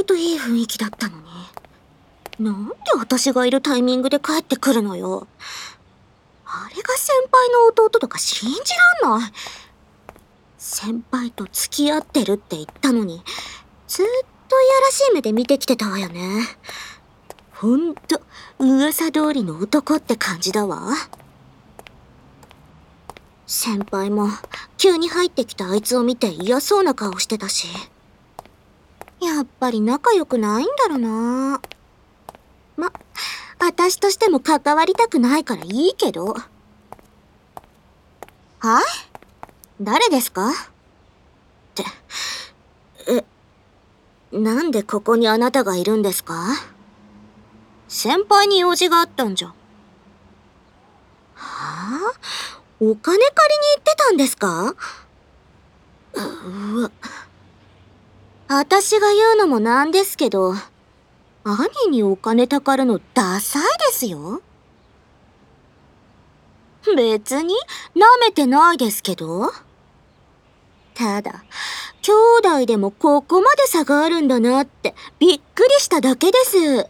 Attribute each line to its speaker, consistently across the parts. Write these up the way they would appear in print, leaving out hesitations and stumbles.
Speaker 1: といい雰囲気だったのに。なんで私がいるタイミングで帰ってくるのよ。あれが先輩の弟とか信じらんない。先輩と付き合ってるって言ったのに、ずっといやらしい目で見てきてたわよね。ほんと、噂通りの男って感じだわ。先輩も急に入ってきたあいつを見て嫌そうな顔してたし。やっぱり仲良くないんだろな。ま、私としても関わりたくないからいいけど。はい？誰ですか？って、なんでここにあなたがいるんですか？先輩に用事があったんじゃ。はあ？お金借りに行ってたんですか？うわ。私が言うのもなんですけど、兄にお金たかるのダサいですよ。別に舐めてないですけど。ただ、兄弟でもここまで差があるんだなってびっくりしただけです。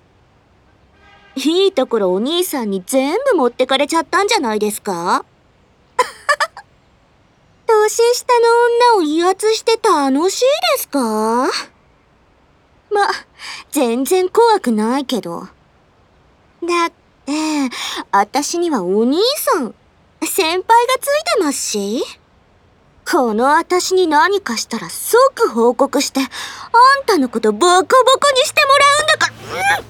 Speaker 1: いいところお兄さんに全部持ってかれちゃったんじゃないですか？年下の女を威圧して楽しいですか？ま、全然怖くないけど。だって、私にはお兄さん、先輩がついてますし。この私に何かしたら即報告して、あんたのことボコボコにしてもらうんだから。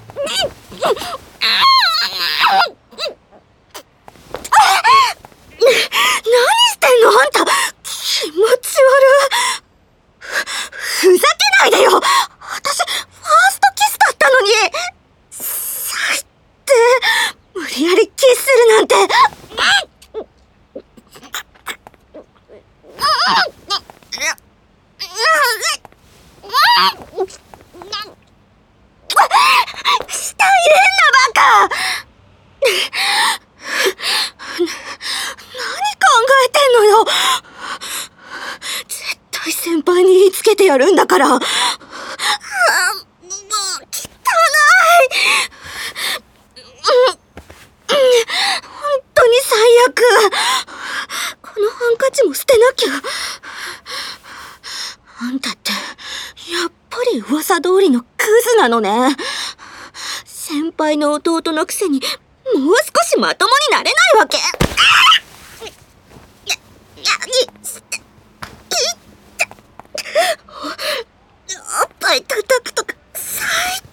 Speaker 1: 何してんのあんた。気持ち悪。ふざけないでよ。私、ファーストキスだったのに。最低。無理やりキスするなんて。舌入れんなバカ。何考えてんのよ。絶対先輩に言いつけてやるんだから。もう汚い。本当に最悪。このハンカチも捨てなきゃ。あんたってやっぱり噂通りのクズなのね。先輩の弟のくせにもう少しまともになれないわけ。何しておっぱい叩くとか最低。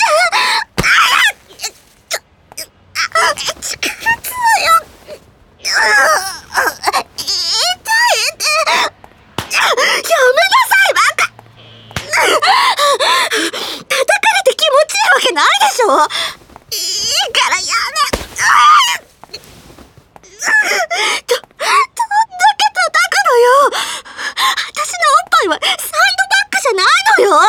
Speaker 1: 力強いよ。痛いって。やめなさいバカ。叩かれて気持ちいいわけないでしょ。いいからやめ。どんだけ叩くのよ。私のおっぱいはサンドバッグじゃないのよ。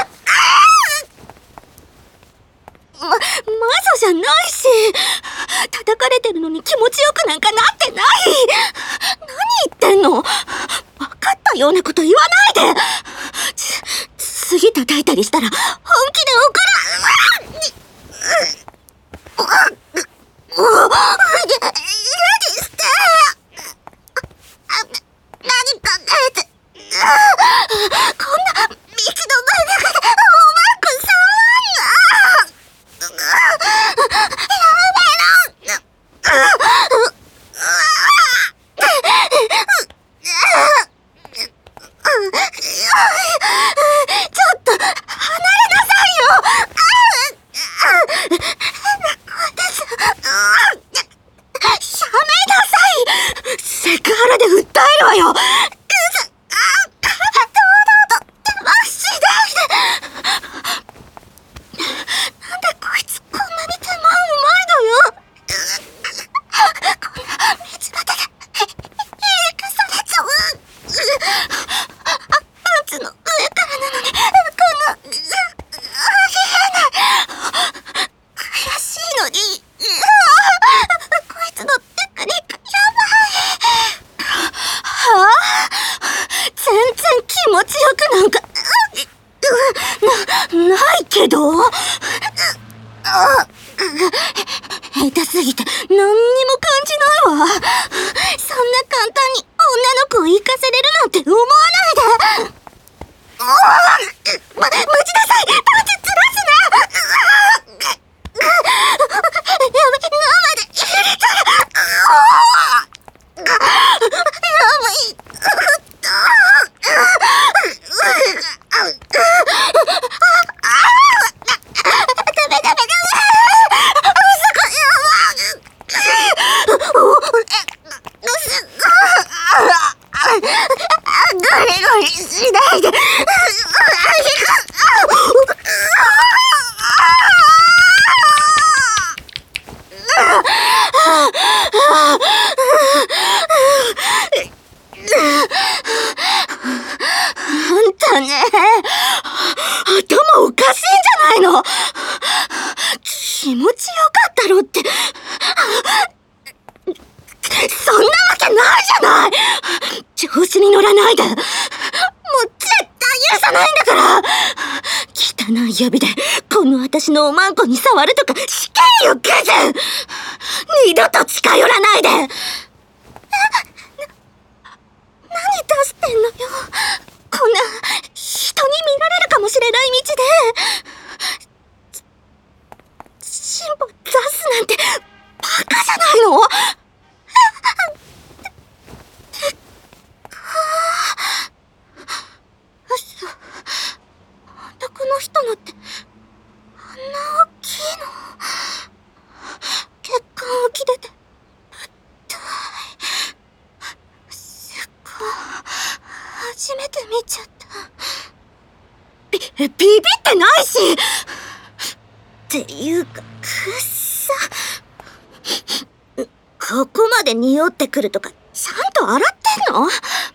Speaker 1: 魔女じゃないし、叩かれてるのに気持ちよくなんかなってない。何言ってんの。分かったようなこと言わないで。次叩いたりしたら本気で怒る。何して。何考えて。こんな道の真ん中でおまんこ触んな。やめろ。ちょっと離れなさいよ。変な声です。やめなさい。セクハラで訴えるわよ。堂々と出ましで。なんでこいつこんなに手間うまいのよ。こんな道端でいくされちゃう。パンツの上からなのにこの見えない。悔しいのに。こいつのテクニックやばい。はあ？ けど、下手すぎて何にも感じないわ。そんな簡単に女の子を行かせれるなんて思わないで。待ちなさい、パンチずらすな。やべ、生で入れたら。やばい。ゴリゴリしないで。あんたね、頭おかしいんじゃないの。気持ちよかったろって。そんなわけないじゃない。調子に乗らないで。もう絶対許さないんだから。汚い指でこの私のおまんこに触るとか死刑よ、クズ。二度と近寄らないで。何出してんのよ。こんな人に見られるかもしれない道でチンポ出すなんてバカじゃないの。男の人のってあんな大きいの。血管浮き出てぶったい。すっごい初めて見ちゃった。ビビってないし。っていうかくっさ。ここまで匂ってくるとかちゃんと洗ってんの？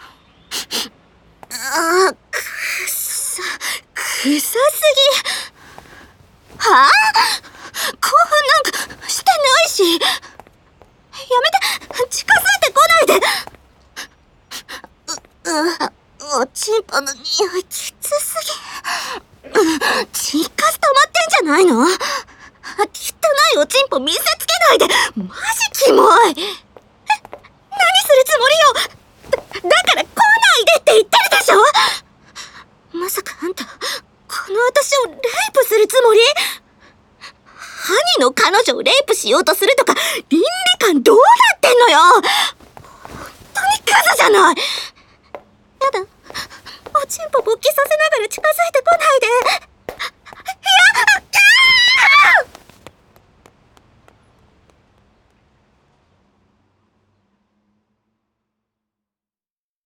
Speaker 1: くっさ、臭すぎ。はあ？興奮なんかしてないし。やめて、近づいてこないで。おちんぽの匂いきつすぎ。チンカス溜まってんじゃないの？汚いおちんぽ見せつけないで。マジキモい。何するつもりよ。だから来ないでって言ってるでしょ。まさかあんたこの私をレイプするつもり？兄の彼女をレイプしようとするとか倫理観どうなってんのよ。本当にクズじゃない。やだ、おちんぽ勃起させながら近づいてこないで。